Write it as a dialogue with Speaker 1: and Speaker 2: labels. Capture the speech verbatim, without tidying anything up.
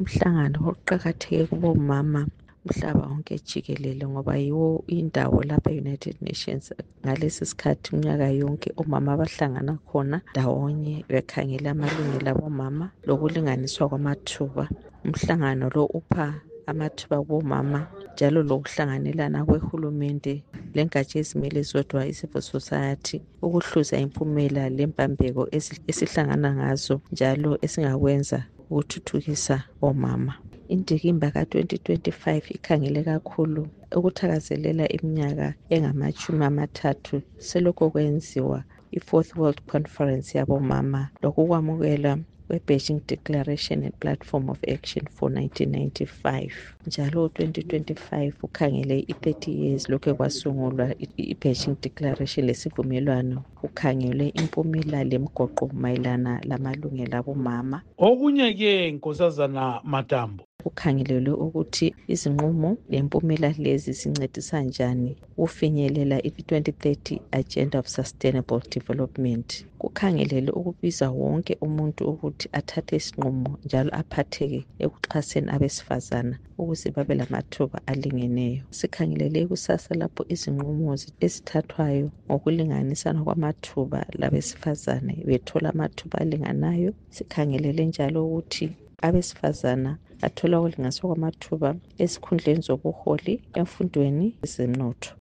Speaker 1: Umhlangano uqakatheke kubomama umhlaba wonke jikelele ngoba yiwo indawo lapha e-United Nations ngalesi sikhathi umnyaka yonke omama abahlangana khona ndawonye bekhangela amalungelo abomama lokulinganiswa kwamathuba. Umhlangano lo upha amathuba kubomama njalo lokuhlanganelana kwehulumende lengatsha ezimele zodwa i-civil society ukuhluza impumela lempambeko esihlangana ngazo njalo esingakwenza ukuthuthukisa omama. Indikimba ka twenty twenty-five ikhangele kakhulu ukuthakazelela iminyaka engamatshumi amathathu selokho kwenziwa i-Fourth World Conference yabomama lokukwamukela kwe-Beijing Declaration and Platform of Action for nineteen ninety-five. Njalo twenty twenty-five ukhangele i-thirty years lokho kwasungulwa i-Beijing Declaration lesivumelwano kukhangelwe impumela lemgoqo mayelana lamalungelo abomama.
Speaker 2: Okunye ke Nkosazana Matambo
Speaker 1: kukhangelelwe ukuthi izinqumo lempumela lezi zincedisa njani ufinyelela i-twenty thirty Agenda of Sustainable Development. Kukhangelelwe ukubiza wonke umuntu ukuthi athathe isinqumo njalo aphatheke ekuxhaseni abesifazana ukuze babe lamathuba alingeneyo. Sikhangelele kusasa lapho izinqumo ezithathwayo ngokulinganisana kwamathuba labesifazane bethola amathuba alinganayo. Sikhangelele njalo ukuthi abesifazana bathola ukulinganiswa kwamathuba esikhundleni zobuholi emfundweni ezemnotho.